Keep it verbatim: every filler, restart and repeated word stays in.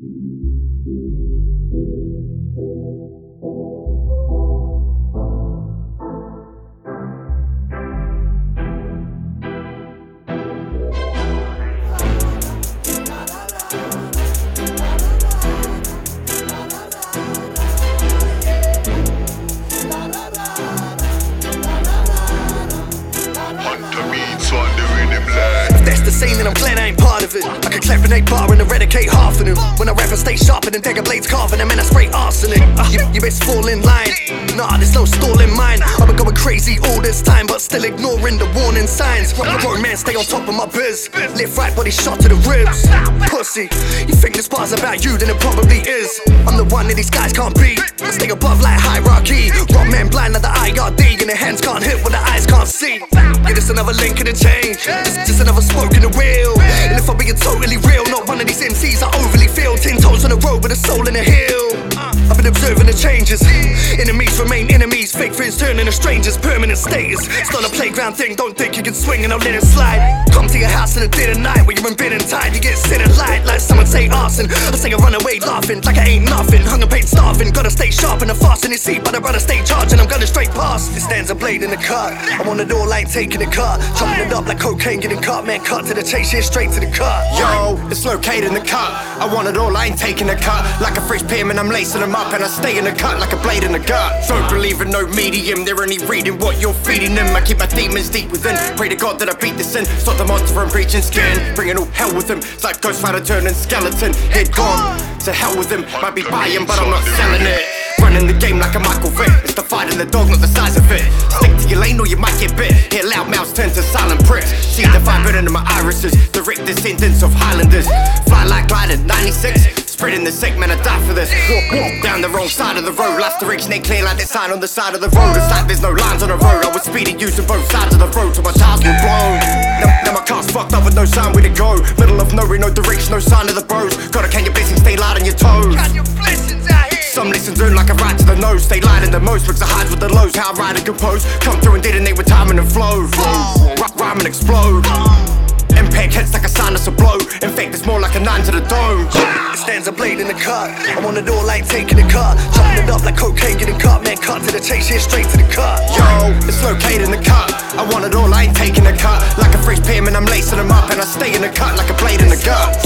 That's the scene, and I'm glad I ain't part of it. I can clap an eight bar and eradicate half of them. When I rap, I stay sharp and then dagger blades carving them, and I spray arsenic. Uh, you, you best fall in line. Nah, there's no stall in mine. I've been going crazy all this time, but still ignoring the warning signs. Rock a grown man, stay on top of my biz. Lift right, body shot to the ribs. Pussy, you think this bar's about you, then it probably is. I'm the one that these guys can't beat. I stay above like hierarchy. Rock man blind like the I R D, and the hands can't hit what the eyes can't see. Yeah, this another link in the chain. This, this another smoke in the wheel. And if I'm being totally real, not one of these M Cs I overly feel. Ten toes on the road with a soul in the hill. I've been observing the changes. Enemies remain enemies, fake friends turn into strangers. Permanent status, it's not a playground thing. Don't think you can swing and I'll let it slide. Come to your house in the dead of night where you're in bed and tired. You get set alight like someone say arson. I say I run away laughing like I ain't nothing. Hunger, pain, starving, gotta stay sharp and I fast in the seat. But I'd rather stay charging, I'm going straight past. It stands a blade in the cut. I'm on the door, I ain't taking the cut. Chopping it up like cocaine, getting cut. Man, cut to the chase, yeah, straight to the cut. Yo, it's located in the cut. I want it all, I ain't taking a cut. Like a fresh pyramid, I'm lacing them up, and I stay in the cut like a blade in the gut. Don't believe in no medium, they're only reading what you're feeding them. I keep my demons deep within. Pray to God that I beat the sin. Stop the monster from preaching skin. Bringing all hell with him. It's like Ghost Rider turning skeleton. Head gone, to hell with him. Might be buying, but I'm not selling it. Running the game like a Michael Vick. It's the fight in the dog, not the size of it. Stick to your lane or you might get bit. Hear loud mouths turn to silent pricks. See the fire burning in my irises. Direct descendants of Highlanders. Fly like gliding ninety-six. Spreading the sick, man, I die for this. Walk, walk down the wrong side of the road. Life's direction ain't clear like that sign on the side of the road. It's like there's no lines on the road. I was speeding using both sides of the road till my tires were blown. Now, now my car's fucked up with no sign where to go. Middle of nowhere, no direction, no sign of the bros. Gotta count your blessings, stay light on your toes. Count your blessings out here. Some lessons learn like a right to the nose. Stay light in the most, because I hide with the lows. How I ride and compose. Come through and detonate with timing and flow. Rock, rhyme and explode. Impact hits like a sinus of blow. In fact, it's more like a nine to the dome. It stands a blade in the cut. I'm on the door, I ain't taking the cut. Chopping it up like cocaine, getting cut. Man, cut to the chase, yeah, straight to the cut. Yo, it's located in the cut. I want it all, I ain't taking a cut. Like a fresh pyramid, I'm lacing them up, and I stay in the cut like a blade in the gut.